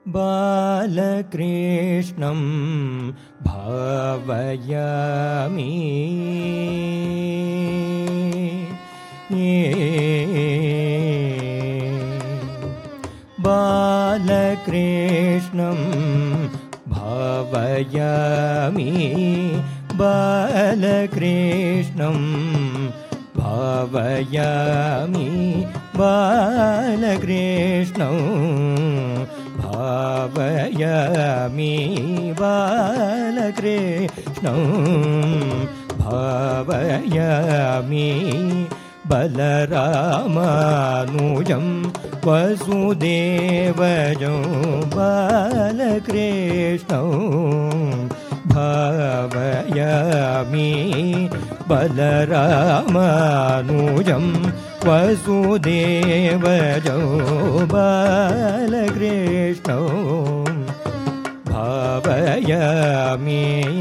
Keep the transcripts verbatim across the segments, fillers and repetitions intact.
बालकृष्णं भावयामि बालकृष्णं भावयामि बालकृष्णं भावयामि बालकृष्णं भावयामि बालकृष्णं भावयामि बलरामानुजं वसुदेवजं बालकृष्णं भावयामि बलरामानुजं वसुदेवजं बालकृष्णं भावयामि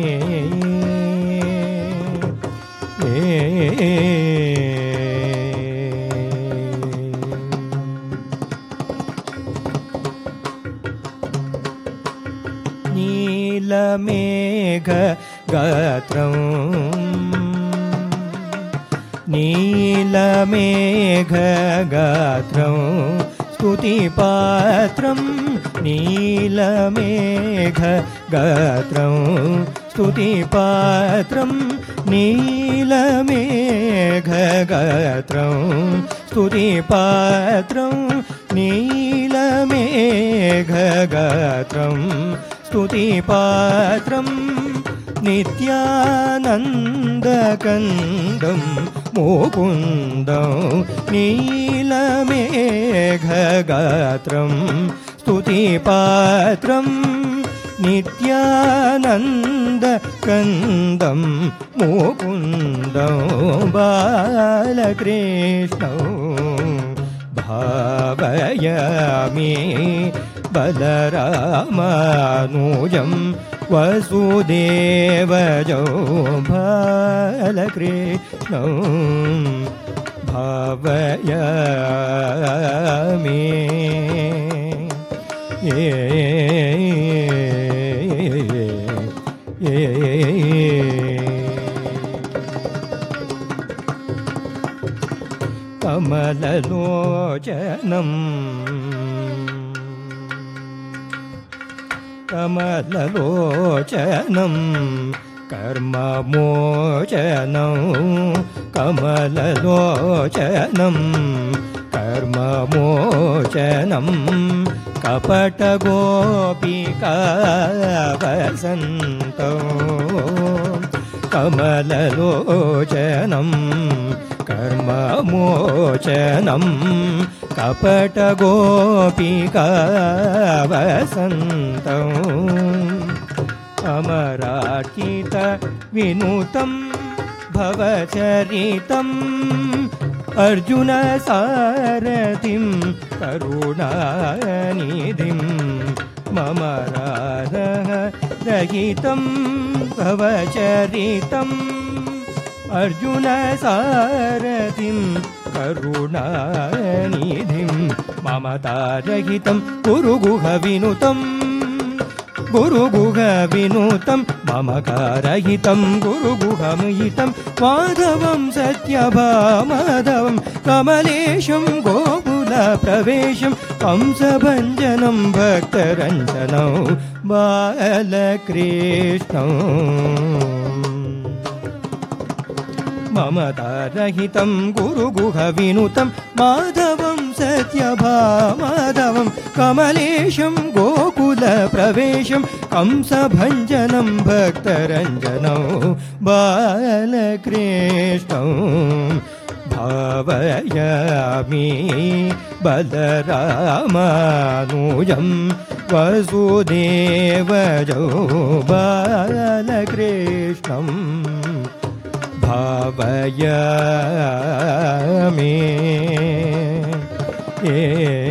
नीलमेघगात्रं नीलमेघगात्रं स्तुतिपात्रं नीलमेघगात्रं स्तुतिपात्रं नीलमेघगात्रं स्तुतिपात्रं नीलमेघगात्रं स्तुतिपात्रं नित्यानन्दकन्दं मुकुन्दं नीलमेघगात्रं स्तुतिपात्रं नित्यानन्दकन्दं मुकुन्दं बालकृष्णं भावयामि बलरामानुजं वसुदेवजं बालकृष्णं भावयामि ये ये कमललोचनं कमललोचनं कर्ममोचनं कमललोचनं कर्ममोचनं कपटगोपिका वसन्तो कमललोचनं कर्ममोचनं कपटगोपिका वसन्तो अमरार्चित विनुतं भवचरितम् अर्जुन सारथिं करुणानिधिं मम राधः रहितं भवचरितम् अर्जुन सारथिं करुणानिधिं ममतारहितं गुरुगुहविनुतं गुरुगुहविनुतं ममकारहितं गुरुगुहमहितं माधवं सत्यभामाधवं कमलेशं गोकुलप्रवेशं कंसभञ्जनं भक्तरञ्जनं बालकृष्णं ममतारहितं गुरुगुहविनुतं माधवं सत्यभामाधवं कमलेशं गोकुलप्रवेशं कंसभञ्जनं भक्तरञ्जनं बालकृष्णं भावयामि बलरामानुजं वसुदेवजं बालकृष्णं भावयामि ये